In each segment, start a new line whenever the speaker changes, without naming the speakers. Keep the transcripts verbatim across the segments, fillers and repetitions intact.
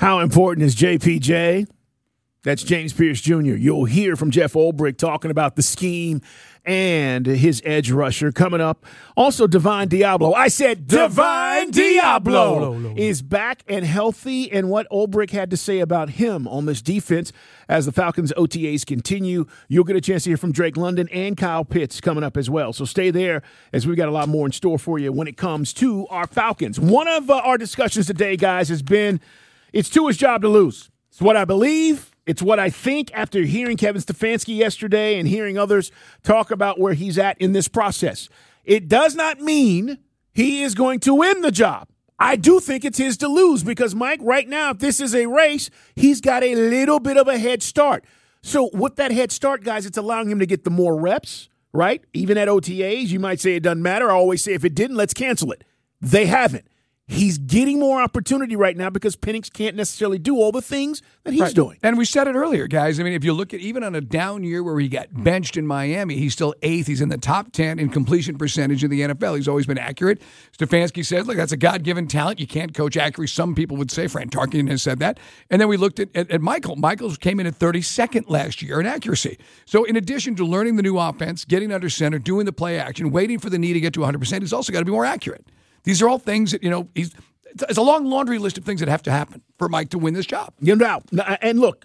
How important is J P J? That's James Pierce Junior You'll hear from Jeff Ulbrich talking about the scheme and his edge rusher coming up. Also, Divine Diablo. I said Divine Diablo is back and healthy, and what Ulbrich had to say about him on this defense as the Falcons O T As continue. You'll get a chance to hear from Drake London and Kyle Pitts coming up as well. So stay there as we've got a lot more in store for you when it comes to our Falcons. One of uh, our discussions today, guys, has been it's Tua's job to lose. It's what I believe. It's what I think after hearing Kevin Stefanski yesterday and hearing others talk about where he's at in this process. It does not mean he is going to win the job. I do think it's his to lose because, Mike, right now, if this is a race, he's got a little bit of a head start. So with that head start, guys, it's allowing him to get the more reps, right? Even at O T As, you might say it doesn't matter. I always say if it didn't, let's cancel it. They haven't. He's getting more opportunity right now because Penix can't necessarily do all the things that he's
right.
doing.
And we said it earlier, guys. I mean, if you look at even on a down year where he got benched in Miami, he's still eighth. He's in the top ten in completion percentage in the N F L. He's always been accurate. Stefanski says, look, that's a God-given talent. You can't coach accuracy. Some people would say. Fran Tarkenton has said that. And then we looked at, at, at Michael. Michael came in at thirty-second last year in accuracy. So in addition to learning the new offense, getting under center, doing the play action, waiting for the knee to get to one hundred percent, he's also got to be more accurate. These are all things that, you know, he's – it's a long laundry list of things that have to happen for Mike to win this job.
You know, and look,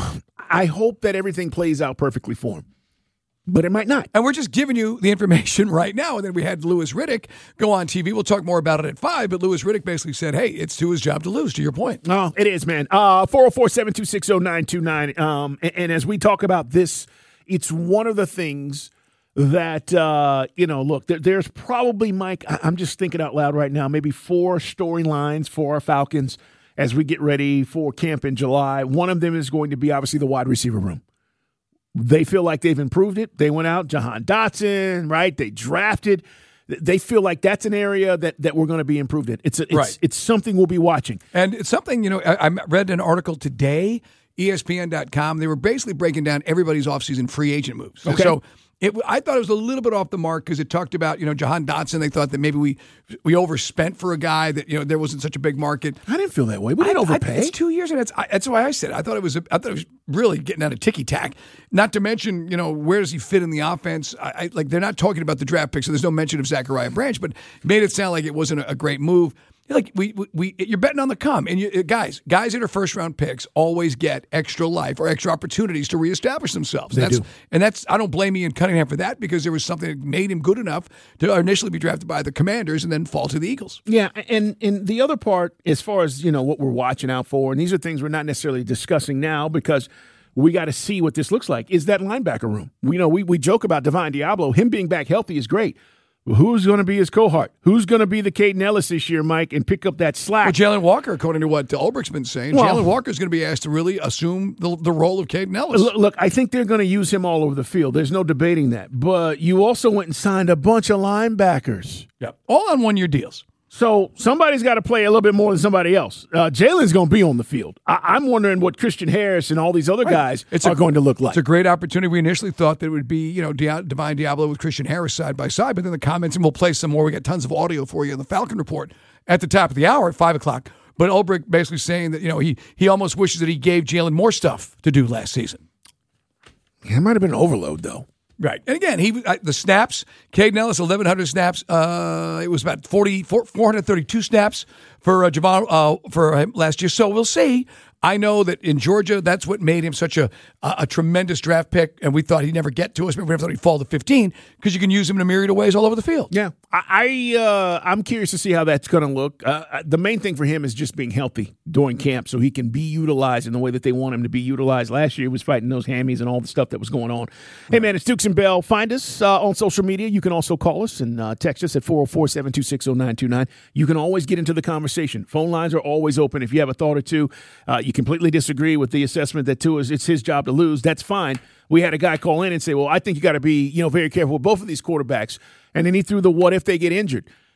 I hope that everything plays out perfectly for him, but it might not.
And we're just giving you the information right now. And then we had Louis Riddick go on T V. We'll talk more about it at five, but Louis Riddick basically said, hey, it's to his job to lose, to your point.
Oh, it is, man. Uh, four oh four, seven two six, oh nine two nine. Um, and, and as we talk about this, it's one of the things that, uh, you know, look, there, there's probably, Mike, I'm just thinking out loud right now, maybe four storylines for our Falcons as we get ready for camp in July. One of them is going to be obviously the wide receiver room. They feel like they've improved it. They went out, Jahan Dotson, right? They drafted. They feel like that's an area that, that we're going to be improved in. It's, a, it's,
right.
it's something we'll be watching.
And it's something, you know, I, I read an article today, E S P N dot com. They were basically breaking down everybody's offseason free agent moves.
Okay.
So It, I thought it was a little bit off the mark because it talked about, you know, Jahan Dotson. They thought that maybe we we overspent for a guy that, you know, there wasn't such a big market.
I didn't feel that way. We didn't
I,
overpay.
I, it's two years, and that's I, that's why I said it. I thought it was. A, I thought it was really getting out of ticky tack. Not to mention, you know, where does he fit in the offense? I, I like they're not talking about the draft pick, so there's no mention of Zachariah Branch, but made it sound like it wasn't a, a great move. Like we, we, we, you're betting on the come, and you, guys, guys that are first round picks always get extra life or extra opportunities to reestablish themselves.
They
that's,
do. And
that's I don't blame Ian Cunningham for that because there was something that made him good enough to initially be drafted by the Commanders and then fall to the Eagles.
Yeah, and and the other part, as far as you know, what we're watching out for, and these are things we're not necessarily discussing now because we got to see what this looks like. Is that linebacker room? We know we we joke about Divine Diablo. Him being back healthy is great. Who's going to be his cohort? Who's going to be the Caden Ellis this year, Mike, and pick up that slack?
Well, Jalen Walker, according to what Ulbrich's been saying, well, Jalen Walker is going to be asked to really assume the, the role of Caden Ellis.
Look, look, I think they're going to use him all over the field. There's no debating that. But you also went and signed a bunch of linebackers.
Yep. All on one-year deals.
So somebody's got to play a little bit more than somebody else. Uh, Jalen's going to be on the field. I- I'm wondering what Christian Harris and all these other
right.
guys
it's
are
a,
going to look like.
It's a great opportunity. We initially thought that it would be, you know, Di- Divine Diablo with Christian Harris side by side, but then the comments, and we'll play some more. We got tons of audio for you in the Falcon Report at the top of the hour at five o'clock. But Ulbrich basically saying that, you know, he, he almost wishes that he gave Jalen more stuff to do last season.
Yeah, it might have been an overload, though.
Right. And again, he uh, the snaps, Caden Ellis, eleven hundred snaps. Uh, it was about forty, four hundred thirty-two snaps for uh, Javon uh, for him last year. So we'll see. I know that in Georgia, that's what made him such a a, a tremendous draft pick, and we thought he'd never get to us. We never thought he'd fall to fifteen because you can use him in a myriad of ways all over the field.
Yeah, I, I uh, I'm curious to see how that's going to look. Uh, the main thing for him is just being healthy during camp, so he can be utilized in the way that they want him to be utilized. Last year, he was fighting those hammies and all the stuff that was going on. Hey, man, it's Dukes and Bell. Find us uh, on social media. You can also call us and uh, text us at four oh four, seven two six, oh nine two nine. You can always get into the conversation. Phone lines are always open. If you have a thought or two, uh, you completely disagree with the assessment that Tua is it's his job to lose, that's fine. We had a guy call in and say, well, I think you got to be, you know, very careful with both of these quarterbacks. And then he threw the what if they get injured.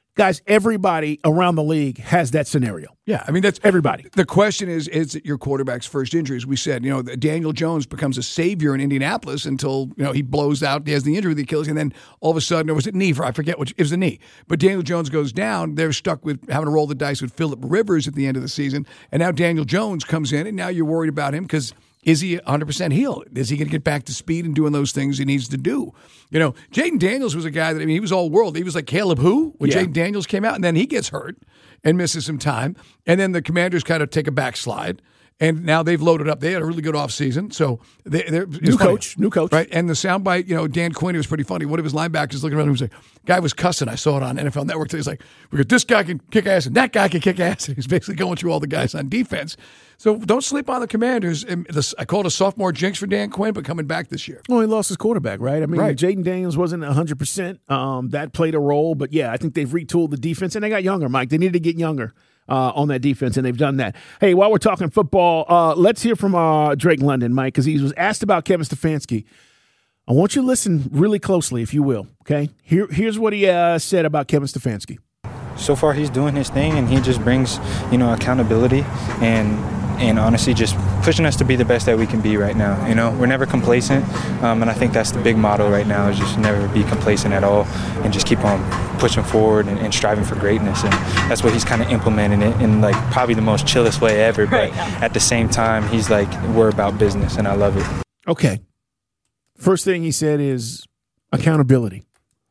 Guys, everybody around the league has that scenario.
Yeah, I mean, that's
everybody.
The question is, is it your quarterback's first injury? As we said, you know, Daniel Jones becomes a savior in Indianapolis until, you know, he blows out, he has the injury with the Achilles, and then all of a sudden, or was it knee? For I forget which, it was the knee. But Daniel Jones goes down. They're stuck with having to roll the dice with Phillip Rivers at the end of the season. And now Daniel Jones comes in, and now you're worried about him because is he one hundred percent healed? Is he going to get back to speed and doing those things he needs to do? You know, Jaden Daniels was a guy that, I mean, he was all world. He was like Caleb who when yeah. Jaden Daniels came out, and then he gets hurt and misses some time. And then the Commanders kind of take a backslide. And now they've loaded up. They had a really good offseason. So they, they're
new funny, coach, new coach,
right? And the soundbite, you know, Dan Quinn, it was pretty funny. One of his linebackers looking around him was like, "Guy was cussing." I saw it on N F L Network. He's like, "We got this guy can kick ass, and that guy can kick ass." And he's basically going through all the guys on defense. So don't sleep on the Commanders. And this, I call it a sophomore jinx for Dan Quinn, but coming back this year.
Well, he lost his quarterback, right? I mean,
right.
Jaden Daniels wasn't one hundred percent. Um, that played a role, but yeah, I think they've retooled the defense, and they got younger. Mike, they needed to get younger. Uh, on that defense, and they've done that. Hey, while we're talking football, uh, let's hear from uh, Drake London, Mike, because he was asked about Kevin Stefanski. I want you to listen really closely, if you will, okay? Here, here's what he uh, said about Kevin Stefanski.
So far, he's doing his thing, and he just brings, you know, accountability and and honestly just pushing us to be the best that we can be right now. You know, we're never complacent, um, and I think that's the big motto right now is just never be complacent at all and just keep on pushing forward and, and striving for greatness. And that's what he's kind of implementing it in like probably the most chillest way ever. But at the same time, he's like, we're about business, and I love it.
Okay. First thing he said is accountability.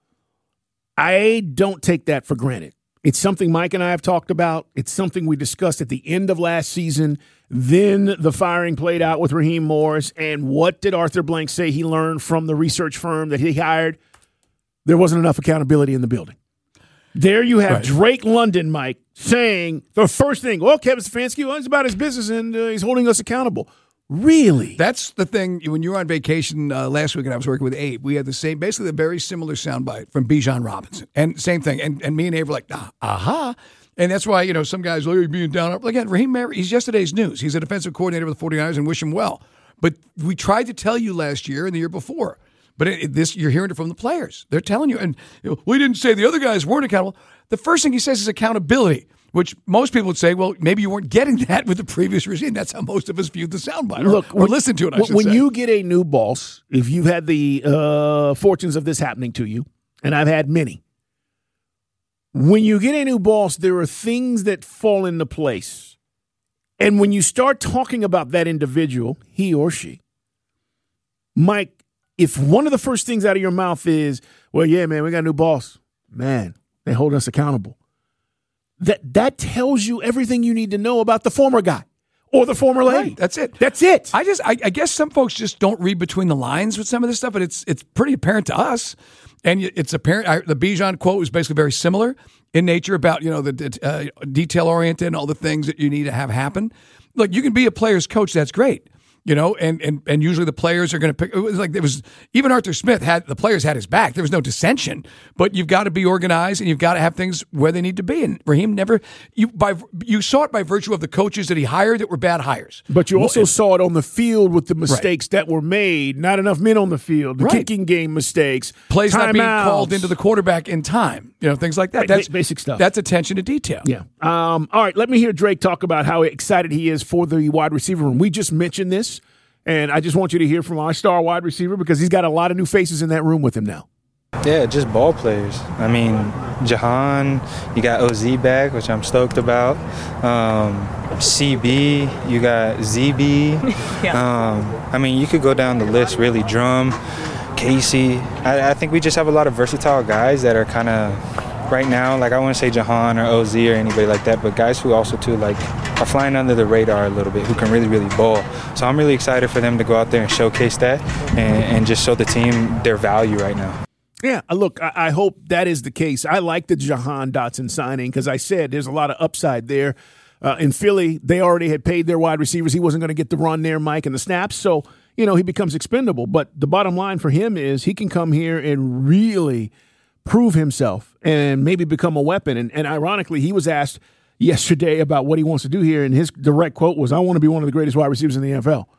I don't take that for granted. It's something Mike and I have talked about. It's something we discussed at the end of last season. Then the firing played out with Raheem Morris. And what did Arthur Blank say he learned from the research firm that he hired? There wasn't enough accountability in the building. There you have right. Drake London, Mike, saying the first thing, well, Kevin Stefanski, well, it's about his business and uh, he's holding us accountable. Really?
That's the thing. When you were on vacation uh, last week and I was working with Abe, we had the same, basically the very similar soundbite from Bijan Robinson. And same thing. And and me and Abe were like, ah, aha. And that's why, you know, some guys, oh, you're being down. Like, again, Raheem Mary, he's yesterday's news. He's a defensive coordinator with the 49ers and wish him well. But we tried to tell you last year and the year before. But it, it, this, you're hearing it from the players. They're telling you. And you know, we didn't say the other guys weren't accountable. The first thing he says is accountability, which most people would say, well, maybe you weren't getting that with the previous regime. That's how most of us viewed the soundbite or,
Look,
or
when,
listened to it, I should
When
say.
you get a new boss, if you've had the uh, fortunes of this happening to you, and I've had many, when you get a new boss, there are things that fall into place. And when you start talking about that individual, he or she, Mike, if one of the first things out of your mouth is, well, yeah, man, we got a new boss, man, they hold us accountable. That that tells you everything you need to know about the former guy or the former lady.
Right, that's it.
That's it.
I just, I, I guess some folks just don't read between the lines with some of this stuff, but it's it's pretty apparent to us. And it's apparent. I, the Bijan quote was basically very similar in nature about, you know, the uh, detail oriented and all the things that you need to have happen. Look, you can be a player's coach. That's great. You know, and, and, and usually the players are going to pick. It was like it was even Arthur Smith had the players had his back. There was no dissension, but you've got to be organized and you've got to have things where they need to be. And Raheem never you by you saw it by virtue of the coaches that he hired that were bad hires.
But you also well, saw it on the field with the mistakes
right.
that were made. Not enough men on the field. The
right.
kicking game mistakes.
Plays not being
outs.
called into the quarterback in time. You know, things like that. That's
basic stuff.
That's attention to detail.
Yeah. Um, all right. Let me hear Drake talk about how excited he is for the wide receiver room. We just mentioned this. And I just want you to hear from our star wide receiver because he's got a lot of new faces in that room with him now.
Yeah, just ball players. I mean, Jahan, you got O Z back, which I'm stoked about. Um, C B, you got Z B. yeah. um, I mean, you could go down the list, really. Drum, Casey. I, I think we just have a lot of versatile guys that are kind of right now, like I wouldn't say Jahan or O Z or anybody like that, but guys who also too like are flying under the radar a little bit, who can really, really ball. So I'm really excited for them to go out there and showcase that and, and just show the team their value right now.
Yeah, look, I, I hope that is the case. I like the Jahan Dotson signing because I said there's a lot of upside there. Uh, in Philly, they already had paid their wide receivers. He wasn't going to get the run there, Mike, and the snaps. So, you know, he becomes expendable. But the bottom line for him is he can come here and really prove himself and maybe become a weapon. And, and ironically, he was asked yesterday about what he wants to do here, and his direct quote was, I want to be one of the greatest wide receivers in the N F L.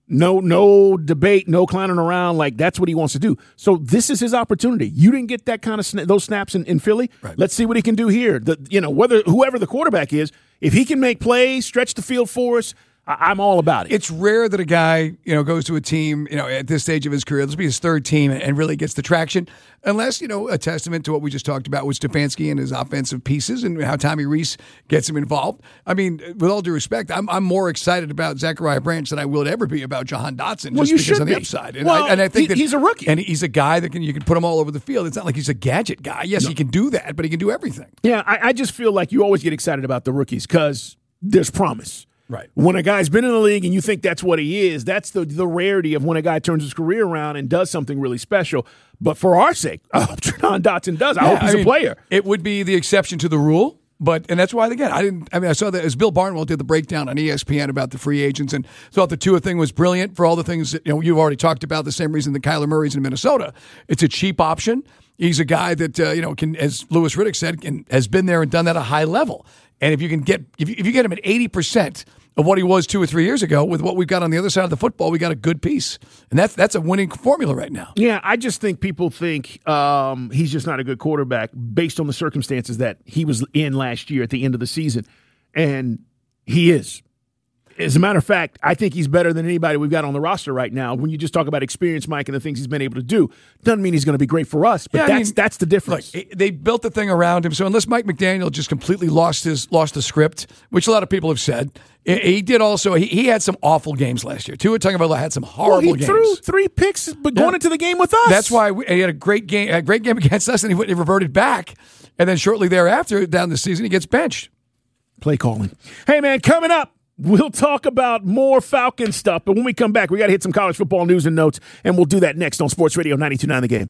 No, no debate, no clowning around. Like, that's what he wants to do. So this is his opportunity. You didn't get that kind of sna- those snaps in, in Philly.
Right.
Let's see what he can do here. The, you know, whether whoever the quarterback is, if he can make plays, stretch the field for us, I- I'm all about it.
It's rare that a guy, you know, goes to a team, you know, at this stage of his career, this will be his third team, and really gets the traction, unless, you know, a testament to what we just talked about with Stefanski and his offensive pieces and how Tommy Rees gets him involved. I mean, with all due respect, I'm I'm more excited about Zachariah Branch than I will ever be about Jahan Dotson,
Well,
just
you
because
should
on the
be.
upside. And,
Well,
I, and I think
he-
that
he's a rookie.
and he's a guy that can you can put him all over the field. It's not like he's a gadget guy. Yes, he can do that, but he can do everything.
Yeah, I, I just feel like you always get excited about the rookies because there's promise.
Right.
When a guy's been in the league and you think that's what he is, that's the the rarity of when a guy turns his career around and does something really special. But for our sake, I hope Jahan Dotson does. I
Yeah,
hope he's
I
a
mean,
player.
It would be the exception to the rule. But and that's why again I didn't I mean I saw that as Bill Barnwell did the breakdown on E S P N about the free agents and thought the Tua thing was brilliant for all the things that, you know, you've already talked about, the same reason that Kyler Murray's in Minnesota. It's a cheap option. He's a guy that uh, you know can, as Louis Riddick said, can, has been there and done that at a high level. And if you can get if you, if you get him at eighty percent of what he was two or three years ago, with what we've got on the other side of the football, we got a good piece, and that's that's a winning formula right now.
Yeah, I just think people think um, he's just not a good quarterback based on the circumstances that he was in last year at the end of the season, and he is. As a matter of fact, I think he's better than anybody we've got on the roster right now. When you just talk about experience, Mike, and the things he's been able to do, doesn't mean he's going to be great for us, but
Yeah, I
that's
mean,
that's the difference.
Look, they built the thing around him. So unless Mike McDaniel just completely lost his lost the script, which a lot of people have said, he did also. He, he had some awful games last year. Tua Tagovailoa had some horrible
well, he
games.
threw three picks, but going
Yeah.
into the game with us.
That's why we, he had a great game, a great game against us, and he, went- he reverted back. And then shortly thereafter, down the season, he gets benched.
Play calling. Hey, man, coming up, we'll talk about more Falcon stuff. But when we come back, we got to hit some college football news and notes, and we'll do that next on Sports Radio ninety-two point nine The Game.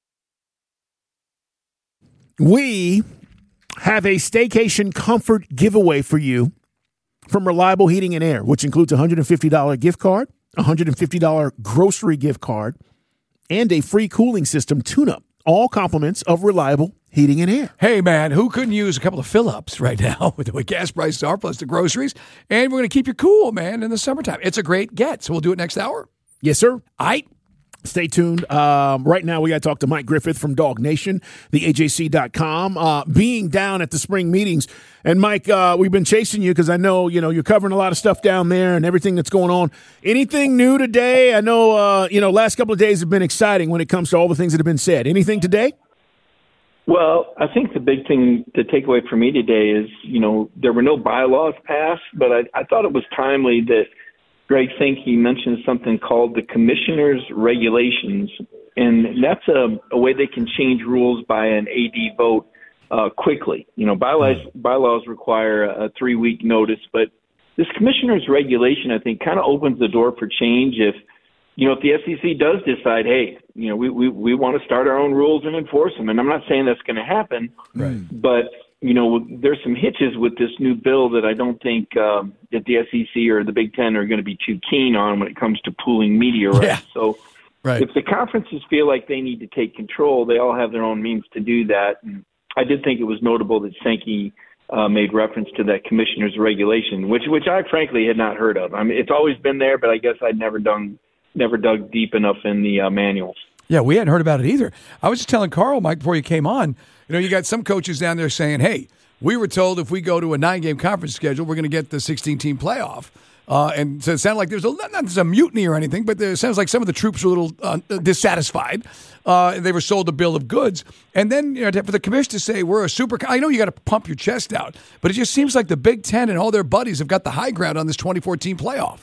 We have a staycation comfort giveaway for you from Reliable Heating and Air, which includes a one hundred fifty dollars gift card, a one hundred fifty dollars grocery gift card, and a free cooling system tune-up. All compliments of Reliable Heating and Air.
Hey, man, who couldn't use a couple of fill-ups right now with the way gas prices are, plus the groceries? And we're going to keep you cool, man, in the summertime. It's a great get. So we'll do it next hour.
Yes, sir.
I.
Stay tuned. Um, right now, we got to talk to Mike Griffith from Dog Nation, the A J C dot com, uh, being down at the spring meetings. And, Mike, uh, we've been chasing you because I know, you know, you're covering a lot of stuff down there and everything that's going on. Anything new today? I know, uh, you know, last couple of days have been exciting when it comes to all the things that have been said. Anything today?
Well, I think the big thing to take away from me today is, you know, there were no bylaws passed, but I, I thought it was timely that Greg Sankey mentioned something called the Commissioner's Regulations, and that's a, a way they can change rules by an A D vote uh, quickly. You know, bylaws, bylaws require a three-week notice, but this Commissioner's Regulation, I think, kind of opens the door for change if, you know, if the S E C does decide, hey, you know, we, we, we want to start our own rules and enforce them. And I'm not saying that's going to happen,
Right.
but, you know, there's some hitches with this new bill that I don't think um, that the S E C or the Big Ten are going to be too keen on when it comes to pooling media rights.
Yeah.
So
Right.
if the conferences feel like they need to take control, they all have their own means to do that. And I did think it was notable that Sankey uh, made reference to that commissioner's regulation, which which I frankly had not heard of. I mean, it's always been there, but I guess I'd never done never dug deep enough in the uh, manuals.
Yeah, we hadn't heard about it either. I was just telling Carl, Mike, before you came on, you know, you got some coaches down there saying, hey, we were told if we go to a nine-game conference schedule, we're going to get the sixteen-team playoff. Uh, and so it sounded like there's a, not there's a mutiny or anything, but there, it sounds like some of the troops were a little uh, dissatisfied. Uh, and they were sold a bill of goods. And then, you know, for the commission to say we're a super – I know you got to pump your chest out, but it just seems like the Big Ten and all their buddies have got the high ground on this twenty-four team playoff.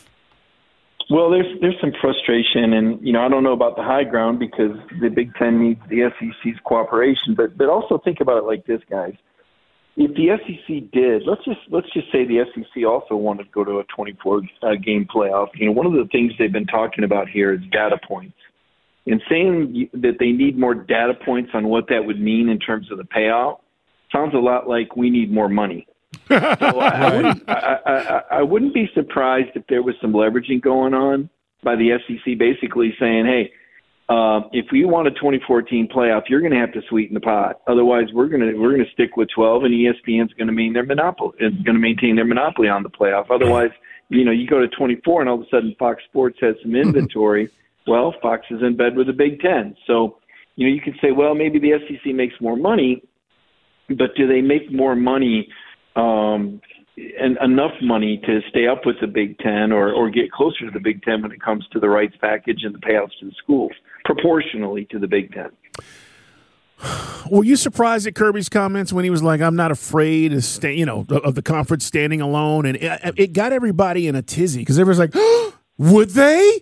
Well, there's there's some frustration, and you know I don't know about the high ground because the Big Ten needs the S E C's cooperation, but but also think about it like this, guys. If the S E C did, let's just let's just say the S E C also wanted to go to a twenty-four game playoff. You know, one of the things they've been talking about here is data points, and saying that they need more data points on what that would mean in terms of the payout sounds a lot like we need more money. So I, I, wouldn't, I, I, I wouldn't be surprised if there was some leveraging going on by the S E C, basically saying, "Hey, uh, if we want a twenty-four team playoff, you're going to have to sweeten the pot. Otherwise, we're going to we're going to stick with twelve, and E S P N's going to mean their monopoly is going to maintain their monopoly on the playoff. Otherwise, you know, you go to twenty-four and all of a sudden Fox Sports has some inventory. Well, Fox is in bed with the Big Ten. So, you know, you could say, well, maybe the S E C makes more money, but do they make more money um, and enough money to stay up with the Big Ten or, or get closer to the Big Ten when it comes to the rights package and the payouts to the schools, proportionally to the Big Ten?
Were you surprised at Kirby's comments when he was like, I'm not afraid of, stay, you know, of the conference standing alone? And it, it got everybody in a tizzy because everyone's like, oh, would they?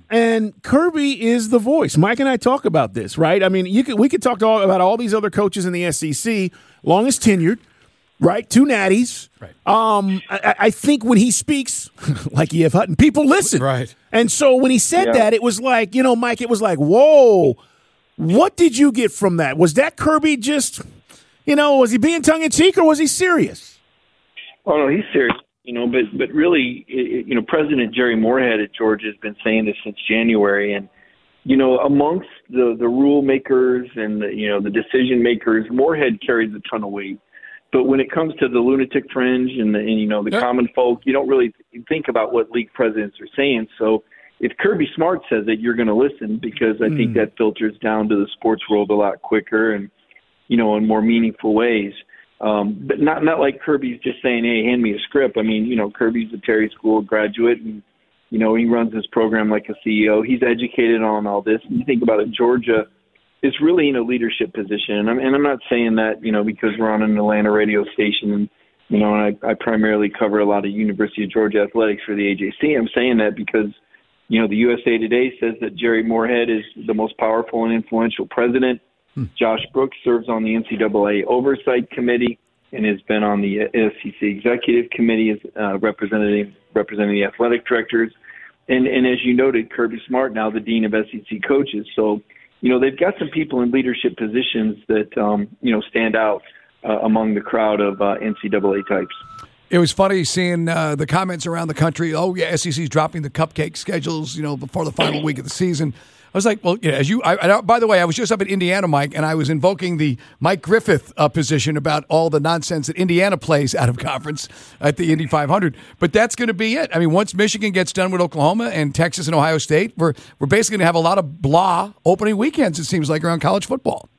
And Kirby is the voice. Mike and I talk about this, right? I mean, you could, we could talk to all, about all these other coaches in the S E C, longest tenured, right? Two natties.
Right.
Um, I, I think when he speaks, like E F. Hutton, people listen.
Right.
And so when he said
Yeah.
that, it was like, you know, Mike, it was like, whoa, what did you get from that? Was that Kirby just, you know, was he being tongue-in-cheek or was he serious?
Oh, no, he's serious. You know, but but really, it, you know, President Jerry Moorhead at Georgia has been saying this since January, and you know, amongst the the rule makers and the, you know the decision makers, Moorhead carries a ton of weight. But when it comes to the lunatic fringe and the and, you know the
Yep.
common folk, you don't really think about what league presidents are saying. So if Kirby Smart says it, you're going to listen because I mm. think that filters down to the sports world a lot quicker and you know in more meaningful ways. Um, but not not like Kirby's just saying, hey, hand me a script. I mean, you know, Kirby's a Terry School graduate, and, you know, he runs his program like a C E O. He's educated on all this. And you think about it, Georgia is really in a leadership position. And I'm, and I'm not saying that, you know, because we're on an Atlanta radio station and, you know, and I, I primarily cover a lot of University of Georgia athletics for the A J C. I'm saying that because, you know, the U S A Today says that Jerry Moorhead is the most powerful and influential president. Josh Brooks serves on the N C double A Oversight Committee and has been on the S E C Executive Committee as uh, representing representing the athletic directors. And, and as you noted, Kirby Smart, now the Dean of S E C Coaches. So, you know, they've got some people in leadership positions that, um, you know, stand out uh, among the crowd of uh, N C double A types.
It was funny seeing uh, the comments around the country. Oh, yeah, S E C's dropping the cupcake schedules, you know, before the final week of the season. I was like, well, yeah, as you, I, I, by the way, I was just up at Indiana, Mike, and I was invoking the Mike Griffith uh, position about all the nonsense that Indiana plays out of conference at the Indy five hundred. But that's going to be it. I mean, once Michigan gets done with Oklahoma and Texas and Ohio State, we're we're basically going to have a lot of blah opening weekends, it seems like, around college football.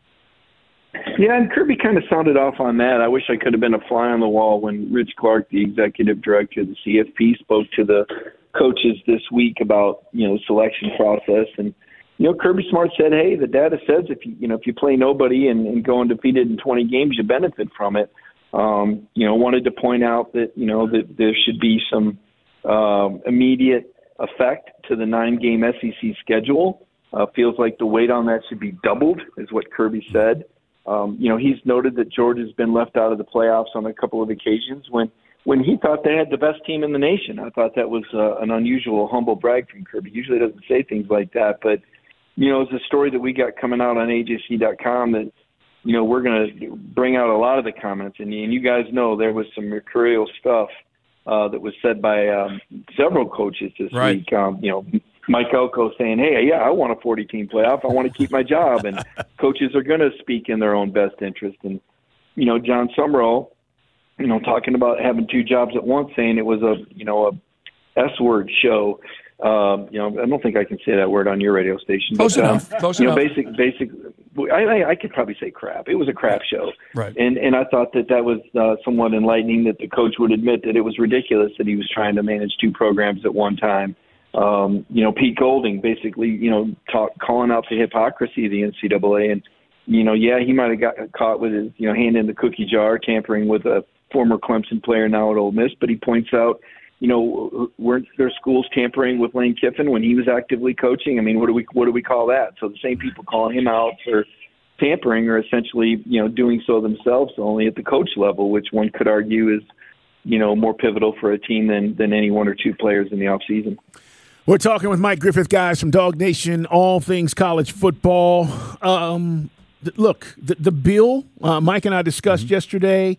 Yeah, and Kirby kind of sounded off on that. I wish I could have been a fly on the wall when Rich Clark, the executive director of the C F P, spoke to the coaches this week about, you know, selection process. And you know, Kirby Smart said, hey, the data says if you, you know, if you play nobody and, and go undefeated in twenty games, you benefit from it. Um, you know, wanted to point out that, you know, that there should be some um, immediate effect to the nine-game S E C schedule. Uh, feels like the weight on that should be doubled, is what Kirby said. Um, you know, he's noted that Georgia's been left out of the playoffs on a couple of occasions when, when he thought they had the best team in the nation. I thought that was uh, an unusual, humble brag from Kirby. Usually doesn't say things like that, but you know, it's a story that we got coming out on A J C dot com that, you know, we're going to bring out a lot of the comments. And, and you guys know there was some mercurial stuff uh, that was said by um, several coaches this
right.
week. Um, you know, Mike Elko saying, hey, yeah, I want a forty-team playoff. I want to keep my job. And coaches are going to speak in their own best interest. And, you know, John Summerall, you know, talking about having two jobs at once, saying it was a, you know, a S-word show. Um, you know, I don't think I can say that word on your radio station.
Close
but,
enough.
Um,
Close
you
enough.
know, basic, basic. I, I, I could probably say crap. It was a crap show,
right?
And and I thought that that was uh, somewhat enlightening that the coach would admit that it was ridiculous that he was trying to manage two programs at one time. Um, you know, Pete Golding basically, you know, talk, calling out the hypocrisy of the N C double A, and you know, yeah, he might have got caught with his, you know, hand in the cookie jar, tampering with a former Clemson player now at Ole Miss, but he points out, you know, weren't their schools tampering with Lane Kiffin when he was actively coaching? I mean, what do we what do we call that? So the same people calling him out for tampering are essentially, you know, doing so themselves, only at the coach level, which one could argue is, you know, more pivotal for a team than than any one or two players in the offseason.
We're talking with Mike Griffith, guys, from Dog Nation, all things college football. Um, th- look, the, the bill uh, Mike and I discussed mm-hmm. yesterday.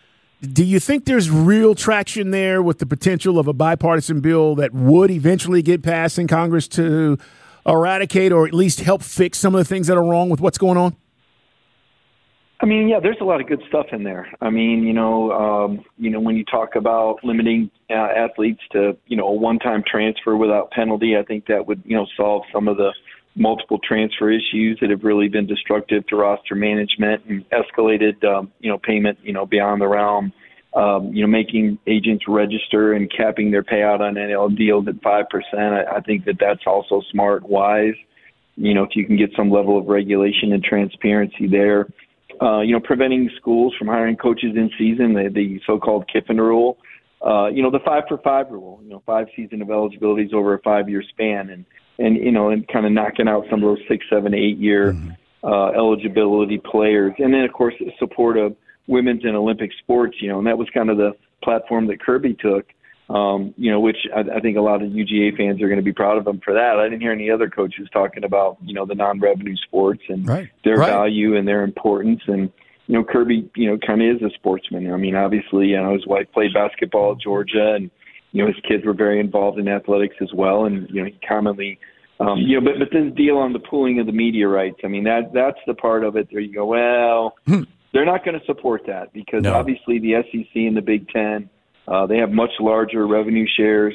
Do you think there's real traction there with the potential of a bipartisan bill that would eventually get passed in Congress to eradicate or at least help fix some of the things that are wrong with what's going on?
I mean, yeah, there's a lot of good stuff in there. I mean, you know, um, you know, when you talk about limiting uh, athletes to, you know, a one-time transfer without penalty, I think that would, you know, solve some of the multiple transfer issues that have really been destructive to roster management and escalated, um, you know, payment, you know, beyond the realm. Um, you know, making agents register and capping their payout on N L deals at five percent. I, I think that that's also smart, wise. You know, if you can get some level of regulation and transparency there. Uh, you know, preventing schools from hiring coaches in season, the, the so-called Kiffin rule. Uh, you know, the five for five rule, you know, five season of eligibilities over a five-year span. And, and you know, and kind of knocking out some of those six, seven, eight-year mm-hmm. uh, eligibility players. And then, of course, the support of women's and Olympic sports, you know, and that was kind of the platform that Kirby took, um, you know, which I, I think a lot of U G A fans are going to be proud of them for that. I didn't hear any other coaches talking about, you know, the non-revenue sports and
right.
their
right.
value and their importance. And, you know, Kirby, you know, kind of is a sportsman. I mean, obviously, you know, his wife played basketball at Georgia, and, you know, his kids were very involved in athletics as well. And, you know, he commonly, um, you know, but, but this deal on the pooling of the media rights, I mean, that that's the part of it where you go, well, they're not going to support that because
no.
obviously the S E C and the Big Ten, uh, they have much larger revenue shares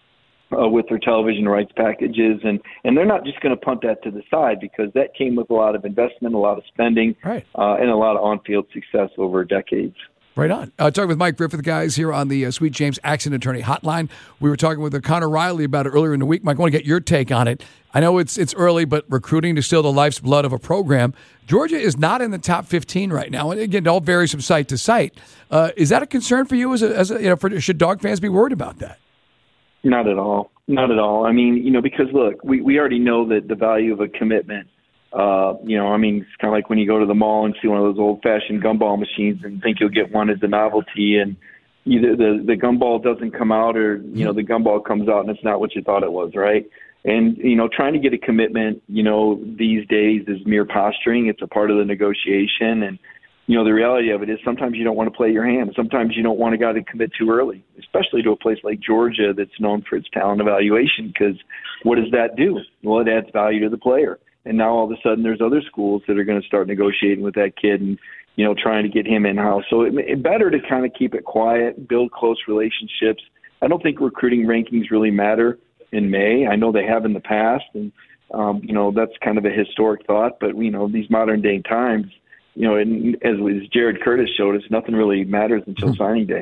uh, with their television rights packages, and, and they're not just going to punt that to the side because that came with a lot of investment, a lot of spending,
right.
uh, and a lot of on-field success over decades.
Right on. Uh, talking with Mike Griffith, guys, here on the uh, Sweet James Accident Attorney Hotline. We were talking with uh, Connor Riley about it earlier in the week. Mike, I want to get your take on it. I know it's it's early, but recruiting is still the life's blood of a program. Georgia is not in the top fifteen right now, and again, it all varies from site to site. Uh, is that a concern for you? As a, as a, you know, for, should Dog fans be worried about that?
Not at all. Not at all. I mean, you know, because look, we, we already know that the value of a commitment. Uh, you know, I mean, it's kind of like when you go to the mall and see one of those old-fashioned gumball machines and think you'll get one as a novelty, and either the the gumball doesn't come out, or you know, the gumball comes out and it's not what you thought it was, right? And you know, trying to get a commitment, you know, these days is mere posturing. It's a part of the negotiation, and you know, the reality of it is sometimes you don't want to play your hand. Sometimes you don't want a guy to commit too early, especially to a place like Georgia that's known for its talent evaluation. Because what does that do? Well, it adds value to the player. And now all of a sudden there's other schools that are going to start negotiating with that kid and, you know, trying to get him in-house. So it, it better to kind of keep it quiet, build close relationships. I don't think recruiting rankings really matter in May. I know they have in the past, and, um, you know, that's kind of a historic thought. But, you know, these modern-day times, you know, and as, as Jared Curtis showed us, nothing really matters until signing day.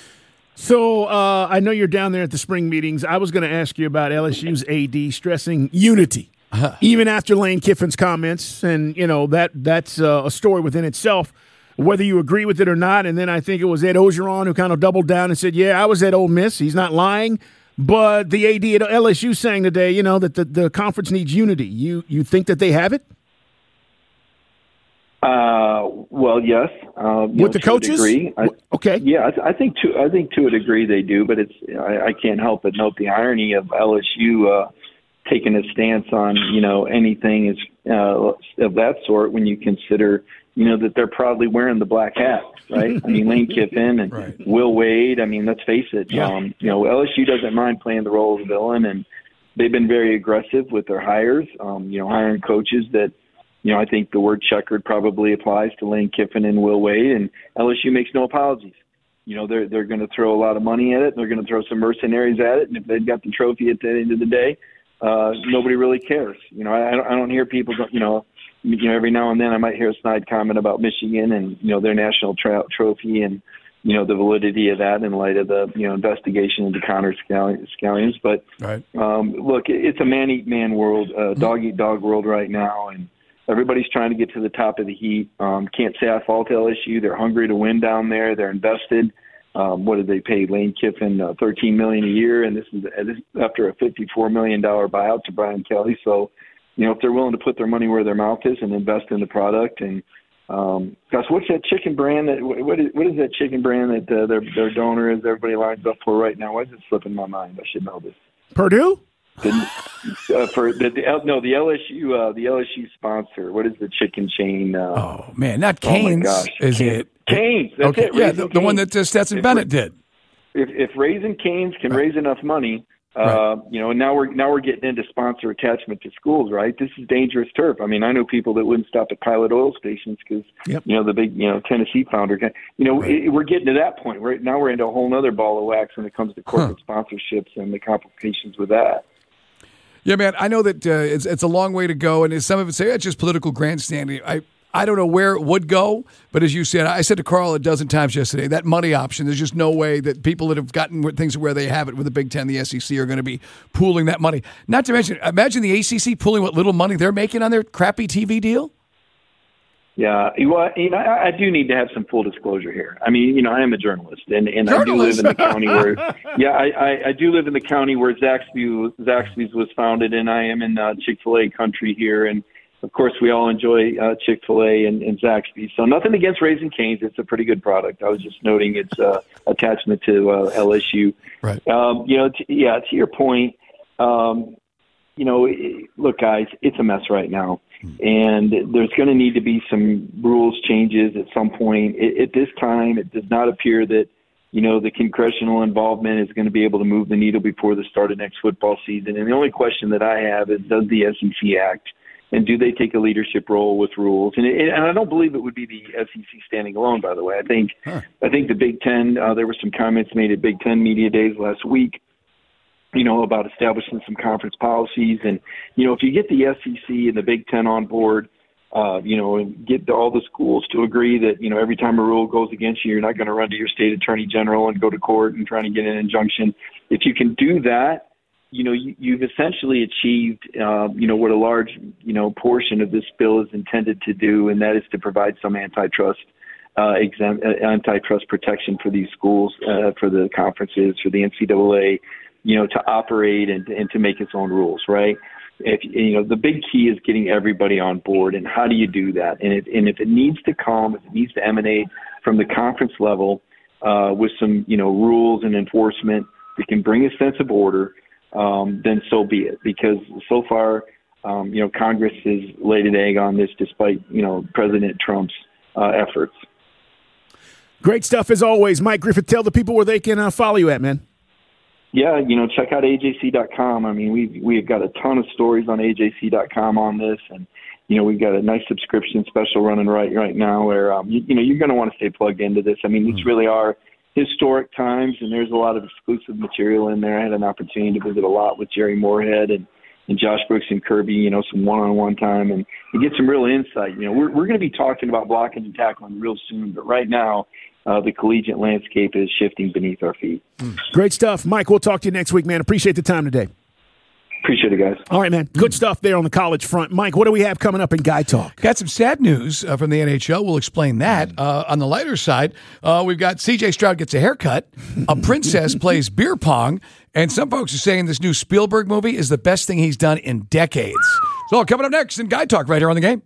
So uh, I know you're down there at the spring meetings. I was going to ask you about L S U's A D stressing unity. Uh-huh. Even after Lane Kiffin's comments, and, you know, that that's uh, a story within itself, whether you agree with it or not. And then I think it was Ed Ogeron who kind of doubled down and said, yeah, I was at Ole Miss. He's not lying. But the A D at L S U saying today, you know, that the, the conference needs unity. You you think that they have it?
Uh, well, yes. Uh,
with
know,
the coaches?
I,
okay.
Yeah, I, I think to I think to a degree they do, but it's I, I can't help but note the irony of L S U uh, taking a stance on, you know, anything is uh, of that sort when you consider, you know, that they're proudly wearing the black hat, right? I mean, Lane Kiffin and
right.
Will Wade. I mean, let's face it.
Yeah.
Um, you know, L S U doesn't mind playing the role of the villain, and they've been very aggressive with their hires. Um, you know, hiring coaches that, you know, I think the word checkered probably applies to Lane Kiffin and Will Wade, and L S U makes no apologies. You know, they're they're going to throw a lot of money at it. They're going to throw some mercenaries at it, and if they've got the trophy at the end of the day, uh, nobody really cares. You know, I, I don't I don't hear people, you know, you know, every now and then I might hear a snide comment about Michigan and, you know, their national tra- trophy and, you know, the validity of that in light of the, you know, investigation into Connor Scallions. But
right.
um, look, it's a man-eat-man world, uh, dog-eat-dog world right now, and everybody's trying to get to the top of the heat. Um, can't say I fault L S U. They're hungry to win down there. They're invested. Um, what did they pay Lane Kiffin? Uh, thirteen million dollars a year, and this is, uh, this is after a fifty-four million dollars buyout to Brian Kelly. So, you know, if they're willing to put their money where their mouth is and invest in the product, and um, gosh, what's that chicken brand? That what is what is that chicken brand that uh, their their donor is? Everybody lines up for right now. Why is it slipping my mind? I should know this.
Purdue.
The, uh, for the, the no the L S U uh, the L S U sponsor. What is the chicken chain? Uh,
oh man, not Cane's.
Oh my gosh.
Is
Cane's.
it?
Cane's. That's
okay.
it.
Yeah,
Raising
the, the
Cane's.
one that uh, Stetson
if,
Bennett did.
If if Raising Cane's can raise enough money Uh,
Right.
You know, and now we're now we're getting into sponsor attachment to schools, right? This is dangerous turf. I mean, I know people that wouldn't stop at Pilot Oil stations because
Yep.
you know the big you know Tennessee founder. You know,
Right.
it, we're getting to that point. Right now, we're into a whole other ball of wax when it comes to corporate
Huh.
sponsorships and the complications with that.
Yeah, man, I know that uh, it's it's a long way to go, and some of it say it's just political grandstanding. I I don't know where it would go, but as you said, I said to Carl a dozen times yesterday, that money option, there's just no way that people that have gotten things where they have it with the Big Ten, the S E C, are going to be pooling that money. Not to mention, imagine the A C C pooling what little money they're making on their crappy T V deal.
Yeah, well, you know, I, I do need to have some full disclosure here. I mean, you know, I am a journalist, and, and I do live in the county where, yeah, I, I, I do live in the county where Zaxby, Zaxby's was founded, and I am in uh, Chick-fil-A country here, and of course, we all enjoy uh, Chick-fil-A and, and Zaxby's. So nothing against Raising Cane's; it's a pretty good product. I was just noting its uh, attachment to uh, L S U.
Right.
Um, you know, t- yeah. To your point, um, you know, it, look, guys, it's a mess right now. And there's going to need to be some rules changes at some point. It, at this time, it does not appear that, you know, the congressional involvement is going to be able to move the needle before the start of next football season. And the only question that I have is, does the S E C act? And do they take a leadership role with rules? And, it, and I don't believe it would be the S E C standing alone, by the way. I think huh. I think the Big Ten, uh, there were some comments made at Big Ten Media Days last week, you know, about establishing some conference policies. And, you know, if you get the S E C and the Big Ten on board, uh, you know, and get the, all the schools to agree that, you know, every time a rule goes against you, you're not going to run to your state attorney general and go to court and try to get an injunction. If you can do that, you know, you, you've essentially achieved, uh, you know, what a large, you know, portion of this bill is intended to do, and that is to provide some antitrust uh, exempt, uh, antitrust protection for these schools, uh, for the conferences, for the N C double A, you know, to operate and, and to make its own rules, right? If you know, the big key is getting everybody on board, and how do you do that? And, it, and if it needs to come, if it needs to emanate from the conference level uh, with some, you know, rules and enforcement that can bring a sense of order, um, then so be it. Because so far, um, you know, Congress has laid an egg on this despite, you know, President Trump's uh, efforts.
Great stuff as always. Mike Griffith, tell the people where they can uh, follow you at, man.
Yeah, you know, check out A J C dot com. I mean, we've, we've got a ton of stories on A J C dot com on this, and, you know, we've got a nice subscription special running right right now where, um, you, you know, you're going to want to stay plugged into this. I mean, these really are historic times, and there's a lot of exclusive material in there. I had an opportunity to visit a lot with Jerry Moorhead and, and Josh Brooks and Kirby, you know, some one-on-one time, and you get some real insight. You know, we're, we're going to be talking about blocking and tackling real soon, but right now, Uh, the collegiate landscape is shifting beneath our feet.
Great stuff. Mike, we'll talk to you next week, man. Appreciate the time today.
Appreciate it, guys.
All right, man. Good stuff there on the college front. Mike, what do we have coming up in Guy Talk?
Got some sad news uh, from the N H L. We'll explain that. Uh, on the lighter side, uh, we've got C J Stroud gets a haircut, a princess plays beer pong, and some folks are saying this new Spielberg movie is the best thing he's done in decades. So coming up next in Guy Talk right here on The Game.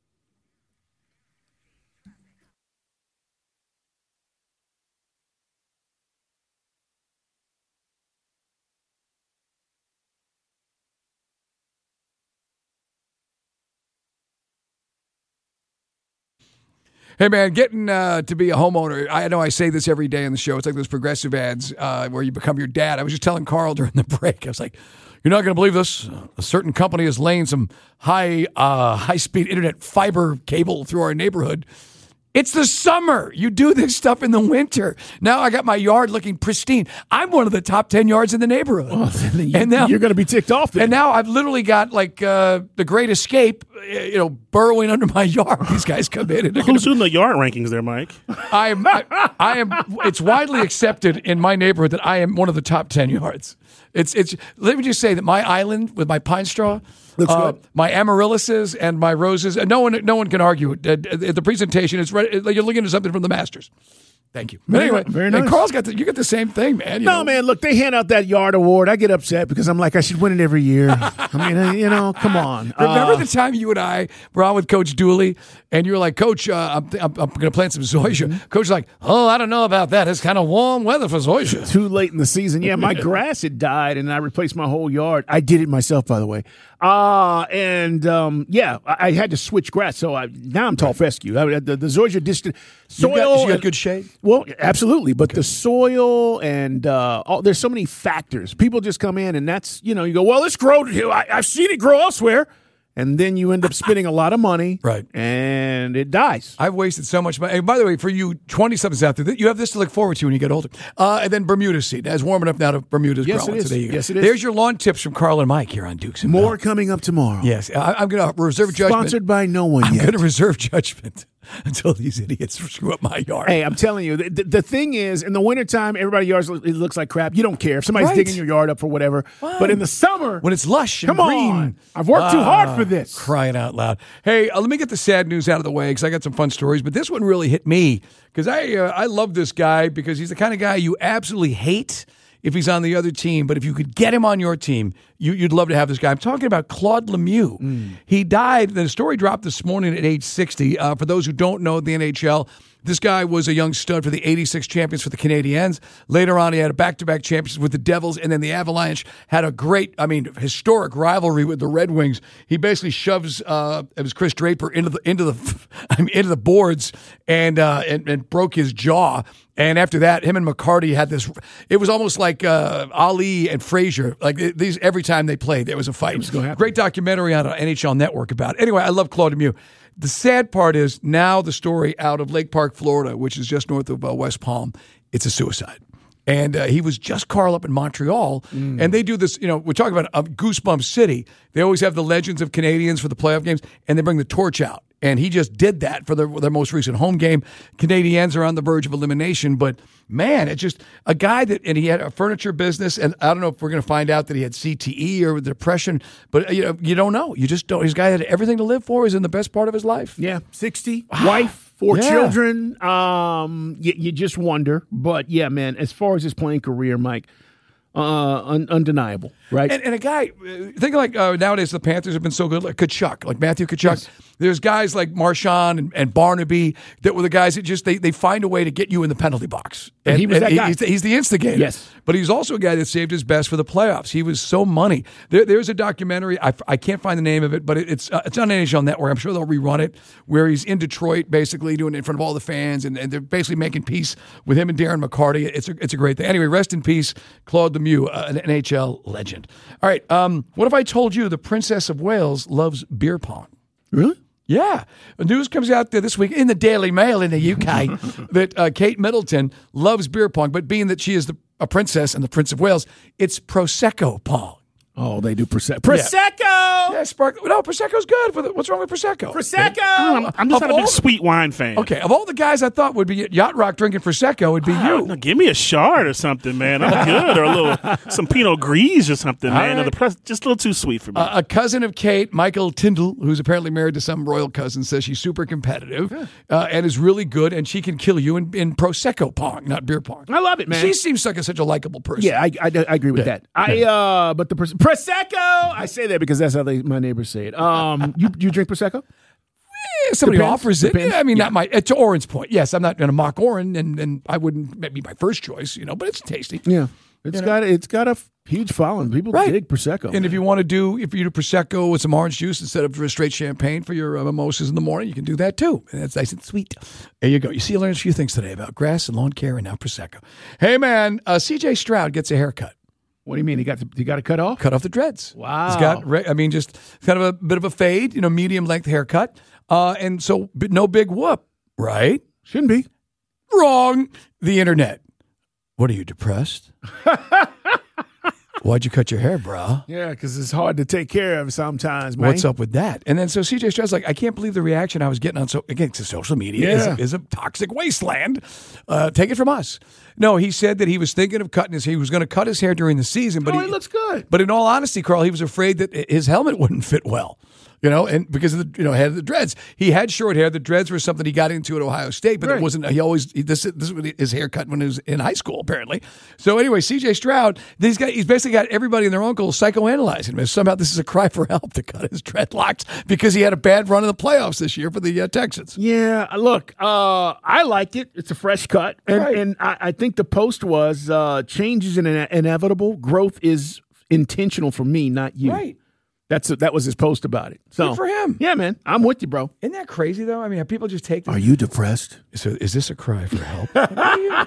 Hey, man, getting uh, to be a homeowner, I know I say this every day on the show. It's like those progressive ads uh, where you become your dad. I was just telling Carl during the break. I was like, you're not going to believe this. A certain company is laying some high, uh, high-speed internet fiber cable through our neighborhood. It's the summer. You do this stuff in the winter. Now I got my yard looking pristine. I'm one of the top ten yards in the neighborhood.
Well, you,
and now
you're going to be ticked off then.
And now I've literally got like uh, the Great Escape, you know, burrowing under my yard. These guys come in. And
Who's doing the yard rankings there, Mike?
I am. I, I am. It's widely accepted in my neighborhood that I am one of the top ten yards. It's. It's. Let me just say that my island with my pine straw.
Looks
uh,
good.
My amaryllises and my roses, and no one, no one can argue. Uh, the presentation is ready. You're looking at something from the Masters. Thank you. But
Very
anyway,
nice. Very
and
nice.
Carl's got the, you got the same thing, man. You
No,
know.
man, look, they hand out that yard award. I get upset because I'm like, I should win it every year. I mean, uh, you know, come on.
Remember
Uh,
the time you and I were on with Coach Dooley, and you were like, Coach, uh, I'm, I'm, I'm going to plant some zoysia.
Mm-hmm.
Coach was like, oh, I don't know about that. It's kind of warm weather for zoysia.
Too late in the season. Yeah, my grass had died, and I replaced my whole yard. I did it myself, by the way. Uh, and, um, yeah, I, I had to switch grass, so I, now I'm tall fescue. I, the, the zoysia distant soil.
You got, you got good shade?
Well, absolutely, but the soil and uh, all, there's so many factors. People just come in, and that's you know you go, well, it's grown here. I, I've seen it grow elsewhere, and then you end up spending a lot of money,
right?
And it dies.
I've wasted so much money. And by the way, for you twenty-somethings out there, you have this to look forward to when you get older. Uh, and then Bermuda seed. It's warm enough now to Bermuda's
yes,
growing.
It is.
So there you go.
Yes, it is.
There's your lawn tips from Carl and Mike here on Dukes and
More
Bell.
coming up tomorrow.
Yes, I, I'm going to reserve judgment.
Sponsored by no one
I'm
yet.
going to reserve judgment until these idiots screw up my yard.
Hey, I'm telling you, the, the, the thing is, in the wintertime, everybody's yard it looks like crap. You don't care if somebody's
Right.
digging your yard up for whatever.
Fine.
But in the summer,
when it's lush and
come
green.
on. I've worked too
Ah,
hard for this.
Crying out loud. Hey, uh, let me get the sad news out of the way because I got some fun stories. But this one really hit me because I uh, I love this guy because he's the kind of guy you absolutely hate if he's on the other team. But if you could get him on your team, you, you'd love to have this guy. I'm talking about Claude Lemieux. Mm. He died. The story dropped this morning at age sixty. Uh, for those who don't know the N H L, this guy was a young stud for the eighty-six champions for the Canadiens. Later on, he had a back-to-back champions with the Devils, and then the Avalanche had a great, I mean, historic rivalry with the Red Wings. He basically shoves, uh, it was Chris Draper into the into the, I mean, into the boards and, uh, and and broke his jaw. And after that, him and McCarty had this. It was almost like uh, Ali and Frazier. Like these, every time they played, there was a fight.
Was
Great documentary on N H L Network about it. Anyway, I love Claude Lemieux. The sad part is now the story out of Lake Park, Florida, which is just north of uh, West Palm. It's a suicide. And uh, he was just Carl up in Montreal. Mm. And they do this, you know, we're talking about uh, Goosebumps City. They always have the legends of Canadians for the playoff games, and they bring the torch out. And he just did that for their, their most recent home game. Canadiens are on the verge of elimination, but man, it's just a guy that, and he had a furniture business, and I don't know if we're going to find out that he had C T E or depression, but you know, you don't know. You just don't. This guy had everything to live for. He's in the best part of his life.
Yeah, sixty, wife, four
Yeah.
children. Um, you, you just wonder. But yeah, man, as far as his playing career, Mike, uh, un- undeniable, right?
And, and a guy, uh, think like uh, nowadays the Panthers have been so good, like Kachuk, like Matthew Kachuk. Yes. There's guys like Marchand and, and Barnaby that were the guys that just, they, they find a way to get you in the penalty box.
And, and he was that guy.
He's the, he's the instigator.
Yes.
But he's also a guy that saved his best for the playoffs. He was so money. There, there's a documentary, I, I can't find the name of it, but it, it's uh, it's on N H L Network. I'm sure they'll rerun it, where he's in Detroit basically doing it in front of all the fans, and, and they're basically making peace with him and Darren McCarty. It's a, it's a great thing. Anyway, rest in peace, Claude Lemieux, uh, an N H L legend. All right, um, what if I told you the Princess of Wales loves beer pong?
Really?
Yeah. The news comes out there this week in the Daily Mail in the U K that uh, Kate Middleton loves beer pong, but being that she is the, a princess and the Prince of Wales, it's Prosecco pong.
Oh, they do Prosecco. Prosecco!
Yeah, sparkling. No, Prosecco's good. For the, what's wrong with Prosecco?
Prosecco!
I'm, I'm just
Of
not a big
all-
sweet wine fan.
Okay, of all the guys I thought would be at Yacht Rock drinking Prosecco, would be
Ah,
you.
no, give me a shard or something, man. I'm good. Or a little, some Pinot Gris or something, man.
right.
Or the press, just a little too sweet for me.
Uh, a cousin of Kate, Michael Tyndall, who's apparently married to some royal cousin, says she's super competitive uh, and is really good, and she can kill you in, in Prosecco pong, not beer pong.
I love it, man.
She seems like a, such a likable person.
Yeah, I, I, I agree with
Yeah.
that. I uh, but the pros- Prosecco. I say that because that's how they, my neighbors say it. Um, you you drink Prosecco?
If somebody
Depends.
offers it.
Depends.
I mean,
Yeah.
not my uh, to Oren's point. Yes, I'm not going to mock Oren, and, and I wouldn't be my first choice, you know, but it's tasty.
Yeah, it's
You know?
got it's got a f- huge following. People
Right.
dig Prosecco.
And if you want to do, if you do Prosecco with some orange juice instead of straight champagne for your uh, mimosas in the morning, you can do that too. And that's nice and sweet. There you go. You see, I learned a few things today about grass and lawn care and now Prosecco. Hey, man, uh, C J Stroud gets a haircut.
what do you mean? He got to, he got to cut off?
Cut off the dreads.
Wow.
He's got, re- I mean, just kind of a bit of a fade, you know, medium length haircut. Uh, and so but no big whoop, right?
Shouldn't be.
Wrong. The internet. What are you, depressed? Why'd you cut your hair, brah?
Yeah, because it's hard to take care of sometimes, man.
What's up with that? And then so C J Stroud's like, I can't believe the reaction I was getting on so again to social media
Yeah.
is, is a toxic wasteland. Uh, take it from us. No, he said that he was thinking of cutting his. He was going to cut his hair during the season, but
Oh,
he
he looks good.
But in all honesty, Carl, he was afraid that his helmet wouldn't fit well. You know, and because of the you know head of the dreads, he had short hair. The dreads were something he got into at Ohio State, but
Right.
it wasn't. He always he, this this was his haircut when he was in high school, apparently. So anyway, C J Stroud, these guys, he's basically got everybody and their uncle psychoanalyzing him. Somehow this is a cry for help to cut his dreadlocks because he had a bad run in the playoffs this year for the uh, Texans.
Yeah, look, uh, I like it. It's a fresh cut, and,
Right.
and I, I think the post was uh, change is ine- inevitable. Growth is intentional for me, not you.
Right.
That's that was his post about it. So
Good for him.
Yeah, man, I'm with you, bro.
Isn't that crazy, though? I mean, have people just take this?
Are you depressed?
So is this a cry for help? What are you-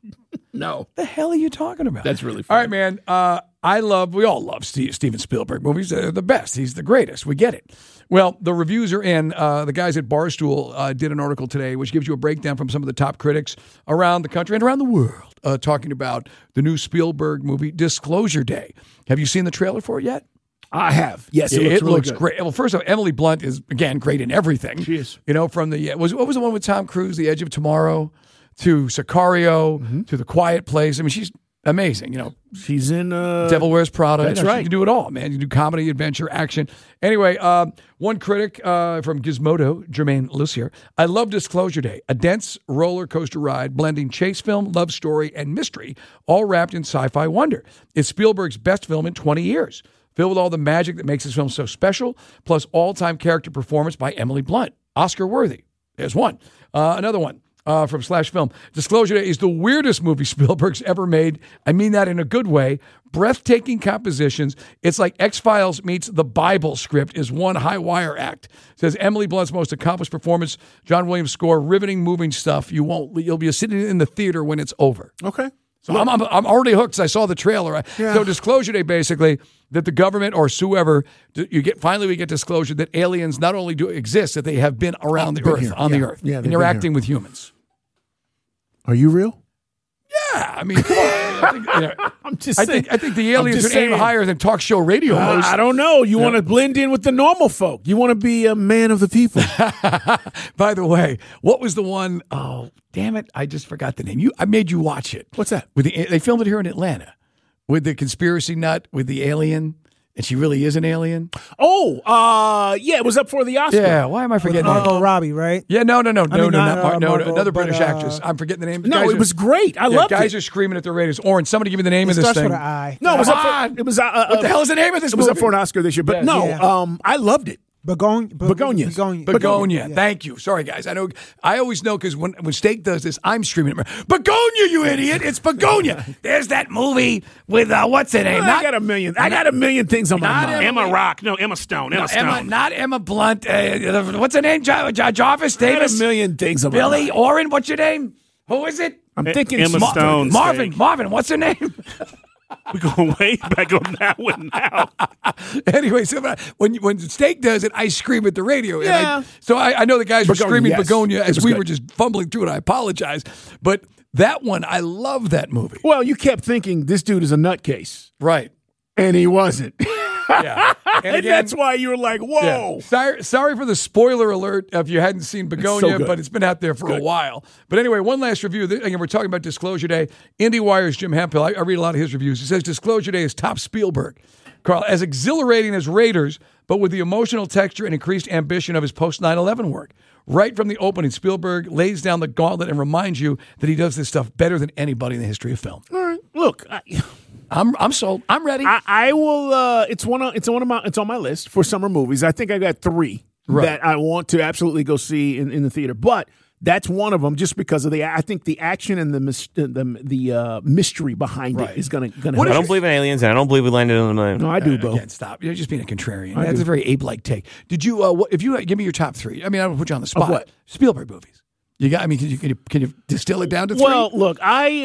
No.
the hell are you talking about?
That's really
All
funny.
right, man. Uh, I love, we all love Steve, Steven Spielberg movies. They're the best. He's the greatest. We get it. Well, the reviews are in. Uh, the guys at Barstool uh, did an article today, which gives you a breakdown from some of the top critics around the country and around the world, uh, talking about the new Spielberg movie, Disclosure Day. Have you seen the trailer for it yet?
I have. Yes, it,
It,
looks, really
looks
good.
great. Well, first of all, Emily Blunt is, again, great in everything.
She is.
You know, from the, was what was the one with Tom Cruise, The Edge of Tomorrow, to Sicario,
Mm-hmm.
to The Quiet Place. I mean, she's amazing, you know.
She's in uh,
Devil Wears Prada.
that's
You know,
right.
She can do it all, man. You can do comedy, adventure, action. Anyway, uh, one critic uh, from Gizmodo, Jermaine Lucier. I love Disclosure Day, a dense roller coaster ride blending chase film, love story, and mystery, all wrapped in sci-fi wonder. It's Spielberg's best film in twenty years, filled with all the magic that makes this film so special, plus all-time character performance by Emily Blunt. Oscar worthy. There's one. Uh, another one. Uh, from Slash Film. Disclosure Day is the weirdest movie Spielberg's ever made. I mean that in a good way. Breathtaking compositions. It's like X-Files meets the Bible script is one high wire act. Says Emily Blunt's most accomplished performance. John Williams score. Riveting, moving stuff. You won't. You'll be sitting in the theater when it's over.
Okay.
So I'm, I'm I'm already hooked because I saw the trailer.
Yeah.
So Disclosure Day, basically, that the government or whoever, you get finally we get disclosure that aliens not only do exist, that they have been around the
Been
earth,
here.
on
Yeah.
the earth,
Yeah, they've been
interacting with humans.
Are you real?
Yeah, I mean, come on. I think, you know,
I'm just
I
saying.
think I think the
I'm
aliens
just
would aim
saying.
higher than talk show radio
Uh,
hosts.
I don't know. You want to blend in with the normal folk. You want to be a man of the people.
By the way, what was the one? Oh, damn it! I just forgot the name. You, I made you watch it.
What's that?
With the, they filmed it here in Atlanta with the conspiracy nut with the alien, and she really is an alien.
Oh, uh, yeah, it was up for the Oscar.
Yeah, why am I forgetting? that?
Margot Robbie, right?
Yeah, no, no, no, no,
mean,
no,
not,
not Mar-
uh,
no, no,
Margot,
another
but,
British
uh,
actress. I'm forgetting the name.
No,
Guys
it
are-
was great. I
yeah,
loved
guys
it.
are screaming at their radios. Orange, somebody give me the name
It
of this
starts
thing.
with an I.
No, it was
Come
up for,
on.
it was uh, uh,
What the hell is the name of this
It was up
movie?
for an Oscar this year, but
Yeah.
no,
Yeah.
um, I loved it.
Begonia.
Begonias.
Begonia.
Begonia.
Yeah.
Thank you. Sorry, guys. I know. I always know because when when Steak does this, I'm screaming, "Begonia, you idiot! It's Begonia." There's that movie with uh, what's her name?
I got a million. I got a million things on my
Not
mind.
Emma Rock. No, Emma Stone. Emma
no,
Stone.
Emma, not Emma Blunt. Uh, what's her name? Jo- Jo- Jarvis
I got
Davis.
a million things on my
Billy
mind.
Oren. What's your name? Who is it?
I'm thinking
Emma
smart.
Stone.
Marvin.
Steak.
Marvin. What's her name?
We're going way back on that one now.
Anyway, so when when Steak does it, I scream at the radio. And
Yeah.
I, so I, I know the guys were
Begonia,
screaming
yes.
Begonia
It
as
was
we
good.
were just fumbling through it. I apologize. But that one, I love that movie.
Well, you kept thinking this dude is a nutcase,
Right.
and he wasn't.
Yeah.
And,
again-
that's why you were like, whoa.
Yeah. Sorry, sorry for the spoiler alert if you hadn't seen Begonia,
good.
but it's been out there for a while. But anyway, one last review. Again, we're talking about Disclosure Day. IndieWire's Jim Hemphill, I, I read a lot of his reviews. He says Disclosure Day is top Spielberg. Carl, as exhilarating as Raiders, but with the emotional texture and increased ambition of his post nine eleven work. Right from the opening, Spielberg lays down the gauntlet and reminds you that he does this stuff better than anybody in the history of film.
All right. Look, I,
I'm I'm sold. I'm ready.
I, I will. Uh, it's one. Of, it's one of my. It's on my list for summer movies. I think I got three
Right.
that I want to absolutely go see in, in the theater. But that's one of them, just because of the. I think the action and the mis- the the uh, mystery behind
Right.
it is going to going
What
to.
is
I don't believe in aliens, and I don't believe we landed on the moon.
No, I do, Bo.
Again, stop. You're just being a contrarian.
I
That's
do.
a very Abe-like take. Did you? Uh, what, if you uh, give me your top three, I mean, I would put you on the spot.
what?
Spielberg movies. You got. I mean, can you can you, can you distill it down to three?
Well, look, I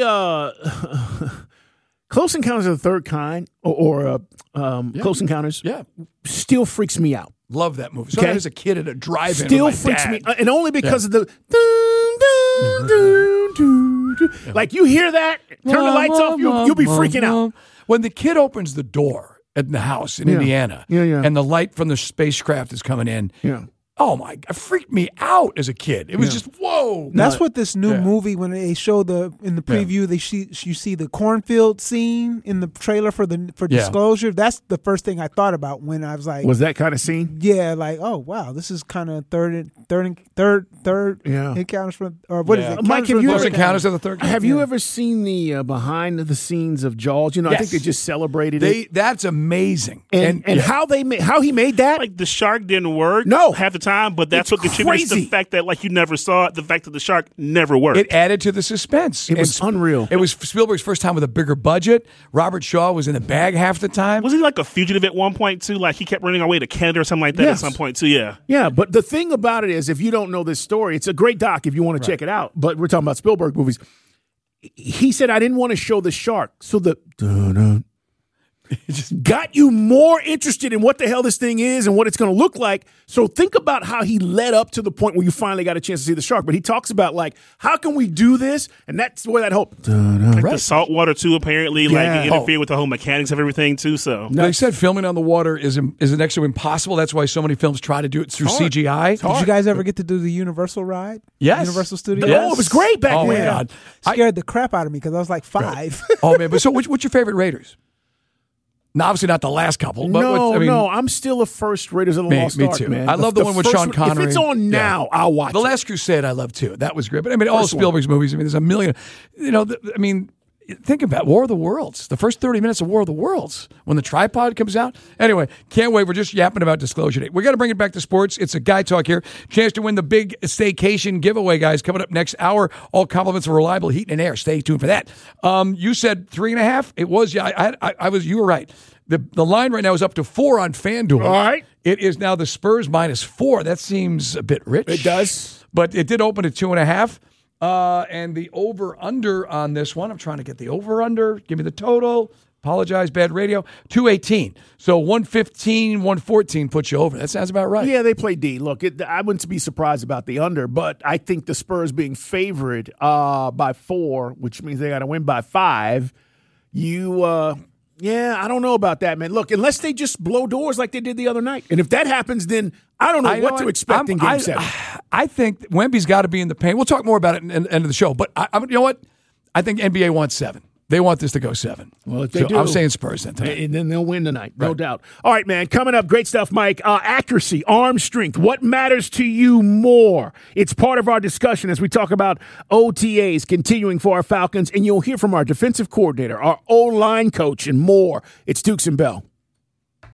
uh, Close Encounters of the Third Kind or, or uh, um,
Yeah.
Close Encounters,
yeah,
still freaks me out.
love that movie. So
Okay.
as a kid at a drive-in,
Still
with my
freaks
dad.
me, uh, and only because of the. Dun, dun, dun, dun, dun. Like you hear that, turn the lights off, you'll, you'll be freaking out.
When the kid opens the door at the house in
Yeah.
Indiana,
Yeah, yeah.
and the light from the spacecraft is coming in.
Yeah.
Oh my! It freaked me out as a kid. It was
Yeah.
just whoa.
That's what this new
Yeah.
movie, when they show the in the preview, they see you see the cornfield scene in the trailer for the for
Yeah.
Disclosure. That's the first thing I thought about when I was like,
Was that kind of scene?
yeah, like oh wow, this is kind of third, third, third, third
Yeah.
encounters from or what is
Yeah.
it?
Mike,
Encounters
have
from
you
the
Close
Third
Encounters
Kind.
of the Third Kind.
Have you
Yeah.
ever seen the uh, behind the scenes of Jaws? You know, I think
Yes.
they just celebrated
They
it.
that's amazing.
And and
yeah.
how they made how he made that?
Like the shark didn't work.
No.
half the time, but that's
It's
what contributes to the
crazy.
fact that like you never saw it, the fact that the shark never worked.
It added to the suspense.
It was
And
unreal.
It was Spielberg's first time with a bigger budget. Robert Shaw was in the bag half the time.
Was he like a fugitive at one point too? Like he kept running away to Canada or something like that
Yes.
at some point too. Yeah.
Yeah, but the thing about it is, if you don't know this story, it's a great doc if you want to check it out. But we're talking about Spielberg movies. He said, I didn't want to show the shark. So the dun-dun, it just got you more interested in what the hell this thing is and what it's going to look like. So think about how he led up to the point where you finally got a chance to see the shark. But he talks about, like, how can we do this? And that's where that hope.
Like the salt water too, apparently,
Yeah.
like it interfered with the whole mechanics of everything too. So
They said filming on the water is is next to impossible. That's why so many films try to do it through C G I.
Did you guys ever get to do the Universal ride?
Yes.
Universal Studios.
Oh, it was great back
Oh, my
then.
God. I-
Scared the crap out of me because I was like five.
Oh, man. But so which, what's your favorite Raiders? Now, obviously not the last couple. But
no,
what, I mean,
no, I'm still a first Raiders of the
Me-
Lost
me
Ark,
too.
man.
I love the one with
first
Sean Connery.
If it's on now, I'll watch
The
it.
Last Crusade I love too. That was great. But I mean, all
First one.
Spielberg's movies, I mean, there's a million. You know, the, I mean, think about War of the Worlds. The first thirty minutes of War of the Worlds when the tripod comes out. Anyway, can't wait. We're just yapping about Disclosure Day. We got to bring it back to sports. It's a guy talk here. Chance to win the big staycation giveaway, guys, coming up next hour. All compliments of reliable heat and air. Stay tuned for that. Um, you said three and a half. It was. Yeah, I, I, I was. You were right. The the line right now is up to four on FanDuel.
All right.
It is now the Spurs minus four. That seems a bit rich.
It does.
But it did open at two and a half. Uh, and the over-under on this one, I'm trying to get the over-under. Give me the total. Apologize, bad radio. two eighteen. So one fifteen, one fourteen puts you over. That sounds about right.
Yeah, they play D. Look, it, I wouldn't be surprised about the under, but I think the Spurs being favored uh, by four, which means they got to win by five, you, uh, yeah, I don't know about that, man. Look, unless they just blow doors like they did the other night. And if that happens, then I don't know
I
what
know
to
it.
expect
I'm-
in Game
I,
seven.
I think Wemby's got to be in the paint. We'll talk more about it at the end of the show. But I, I, you know what? I think N B A wants seven. They want this to go seven.
Well, if they
so
do,
I'm saying Spurs then tonight.
and then they'll win tonight, no doubt. All right, man. Coming up, great stuff, Mike. Uh, accuracy, arm strength. What matters to you more? It's part of our discussion as we talk about O T As continuing for our Falcons, and you'll hear from our defensive coordinator, our O-line coach, and more. It's Dukes and Bell.